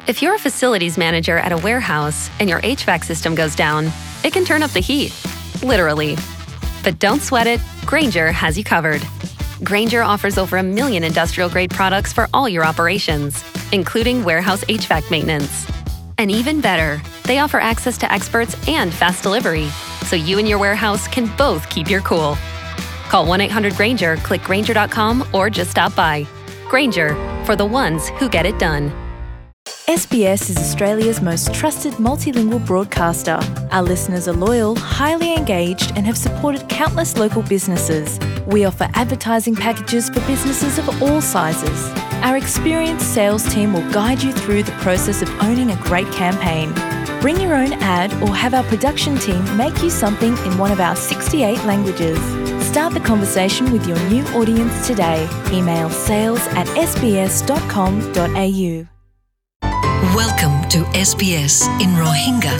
If you're a facilities manager at a warehouse and your HVAC system goes down, it can turn up the heat, literally. But don't sweat it, Grainger has you covered. Grainger offers over 1 million industrial-grade products for all your operations, including warehouse HVAC maintenance. And even better, they offer access to experts and fast delivery, so you and your warehouse can both keep your cool. Call 1-800-GRAINGER, click Grainger.com, or just stop by. Grainger, for the ones who get it done. SBS is Australia's most trusted multilingual broadcaster. Our listeners are loyal, highly engaged, and have supported countless local businesses. We offer advertising packages for businesses of all sizes. Our experienced sales team will guide you through the process of owning a great campaign. Bring your own ad or have our production team make you something in one of our 68 languages. Start the conversation with your new audience today. Email sales@sbs.com.au. Welcome to SBS in Rohingya.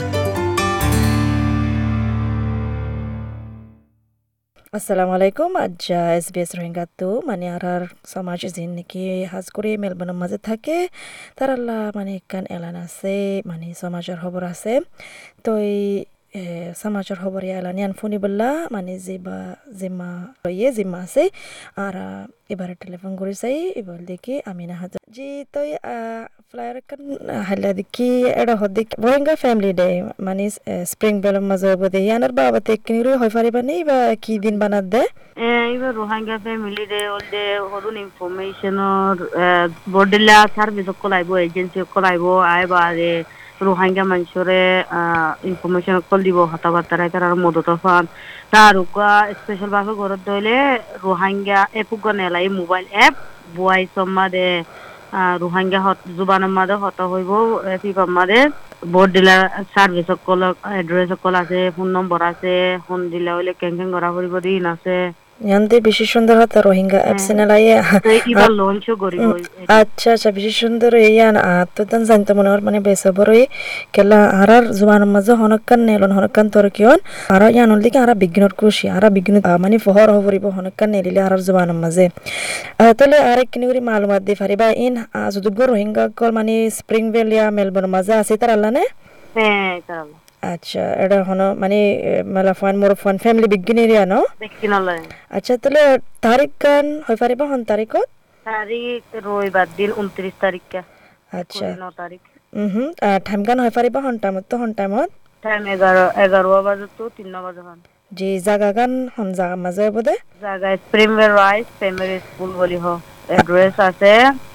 Assalamu alaikum. Aja SBS Rohingya tu mani arar samaj izin niki hazkuri Melbourne maze thake taralla mani kan elan ase mani samajar khobor ase toi samajar khobor elanian funi billa mani zima ase ara এবারে telephone করেছাই এবার দেখি আমিনা হাজার জি তো flyer কান হালা দেখি এটা হদিক রোহিঙ্গা ফ্যামিলি ডে মানে স্প্রিং বেলের মাঝে বদে ইয়ানার বাবাতে কিনিরু হয় পারিবানি বা কি দিন বানাত দে এবার রোহিঙ্গা ফ্যামিলি ডে ওলদে হদুন ইনফরমেশনর বর্ডেলা সার্ভিস কলাইবো এজেন্সি কলাইবো আইবারে রোহিঙ্গা মানুষরে ইনফরমেশন কল দিব হতাবার্তারাই তার মদত ফান তার স্পেশাল ভাবে গরত দইলে রোহিঙ্গা এপুগা নেলাই মোবাইল অ্যাপ বুয়াই সম্মাদে রোহিঙ্গা জুবান মাদে হত হইব এপিপা মাদে বোর্ড ডিলার সার্ভিস কল এড্রেস কল আছে ফোন নম্বর আছে ফোন দিলে হইলে কেন করা হইব দিন আছে ইয়ান্তে বেশি সুন্দর হতা রোহিঙ্গা অ্যাপস নালাইয়া এবার লঞ্চ করিব আচ্ছা বেশি সুন্দর ইয়ান আতদান জানতে মনে হর মানে বেসবরই কেলা আরার জুবান মাঝে হনকান নেলন হনকান তরকিয়ন আর ইয়ান হলদিকে আরা বিজ্ঞানর খুশি আরা বিজ্ঞান মানে ফহর হবরিব হনকান নেলিলে আরার জুবান মাঝে তাহলে আরেক কিনিউরি মালুমাত দি পারিবা ইন যদুগ রোহিঙ্গা কল মানে স্প্রিং ভেল ইয়া মেলবোর্ন মাঝে আছে তার আল্লাহ নে হ্যাঁ তারা আচ্ছা এটা হনো মানে মেলা ফান মোর ফান ফ্যামিলি বিগিন এরিয়া নো বিগিন আল্লাহ আচ্ছা তাহলে তারিখ গান হয় পারিবা হন তারিখ রবিবার দিন 29 তারিখ আচ্ছা 9 তারিখ টাইম গান হয় পারিবা হন টাইমত টাইম 11 বাজে তো 3 বাজে হন জি জায়গা গান হন জায়গা মাঝে বদে জায়গা স্প্রিংওয়েল রাইস প্রাইমারি স্কুল বলি হ এড্রেস আছে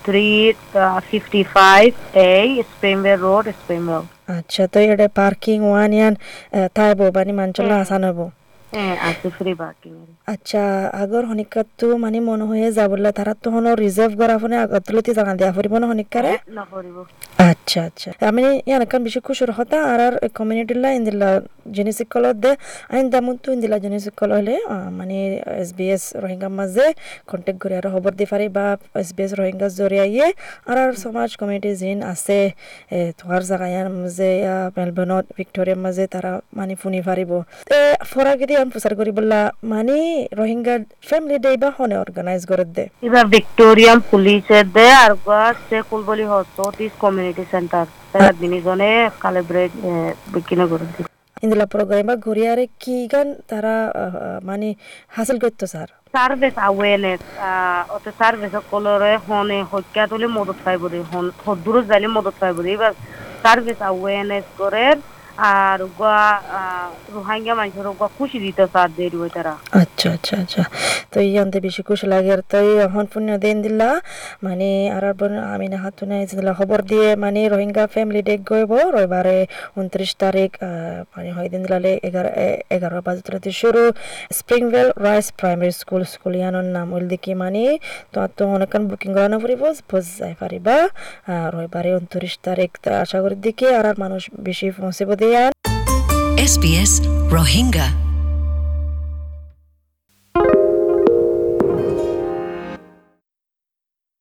355 A স্প্রিংওয়েল রোড স্প্রিংওয়েল আচ্ছা তো এটা পার্কিং ওয়ান ইয়ান থাইবো বানি মানচলা আসান হবো আছে ফ্রি পার্কিং আচ্ছা আগর হনিকাত তো মানে মনে হয়ে যাবলা তারা তো হনো রিজার্ভ করা ফোনে আগতলতি জানা দেয়া ফরিব না হনিকারে না ফরিব আচ্ছা আমি ইয়ান কান বেশি খুশি হতা আর কমিউনিটি লা ইনদিলা জেনেসি কল দে আইন দামুন তো ইনদিলা জেনেসি কল হলে মানে SBS রোহিঙ্গা মাঝে কন্টাক্ট করে আর খবর দি পারি বা SBS রোহিঙ্গা জরিয়ায়ে আর সমাজ কমিউনিটি জিন আছে তোর জায়গায় মাঝে মেলবোর্ন ভিক্টোরিয়া মাঝে তারা মানে ফুনি পারিব ফরাগিদি আম প্রচার করি বললা মানে রোহিঙ্গা ফ্যামিলি ডে বা হনে অর্গানাইজ করে দে ইবা ভিক্টোরিয়াম পুলিশের দে আর গাছে কুলবলি হসপিটাল কমিউনিটি সেন্টার তার দিনজনে কালেব্রেট বিকিনা করে দি ইন্দলা প্রোগ্রাম বা ঘুরিয়ারে কি গান তারা মানে হাসিল করতে স্যার সার্ভিস আওয়ারনেস অত সার্ভিস কলরে হনে হক্কা তুলে মদত পাইব রে হন দূর যাইলে মদত পাইব রে এবার সার্ভিস আওয়ারনেস করে আর রোহিঙ্গা মানুষের খুশি দিতে সাথ দেরি হই তারা আচ্ছা তো ইয়ান্তে বেশি খুশি লাগে আর তো এখন পুণ্য দিন দিলা মানে আর আমি না হাত নাই দিলা খবর দিয়ে মানে রোহিঙ্গা ফ্যামিলি ডে গইব রবিবারে 29 তারিখ মানে হয় দিন দিলালে 11 বাজে থেকে শুরু স্প্রিংভেল রাইস প্রাইমারি স্কুল ইয়ানোর নাম হল দেখি মানে তো অনেকক্ষণ বুকিং করানো পড়িব বুঝ যাই পারিবা রবিবারে 29 তারিখ আশা করি দেখি আর মানুষ বেশি পৌঁছাবো দিয়া SBS Rohingya